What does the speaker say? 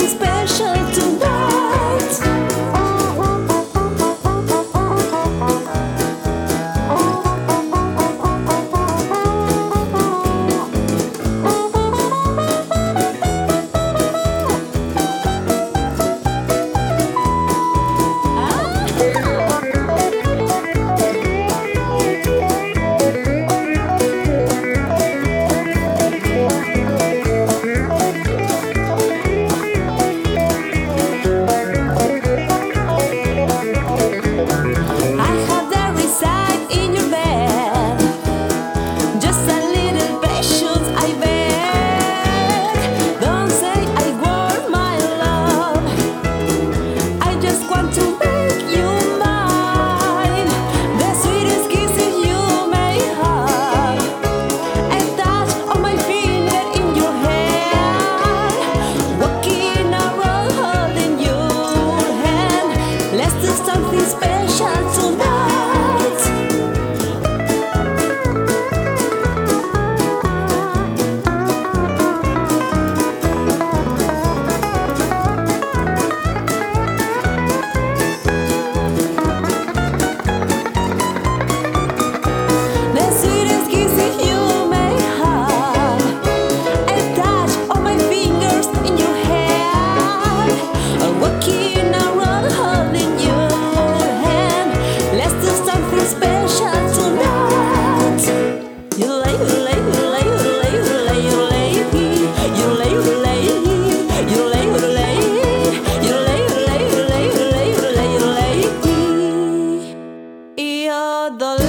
something special tonight. Something special tonight. The sweetest kisses you may have, a touch of my fingers in your hair, walking around holding you. Special tonight. You lay, you lay, you lay, you lay, you lay, you lay, you lay, you lay, you lay, you lay, you lay, you lay, you lay, you lay, you lay, you lay. Io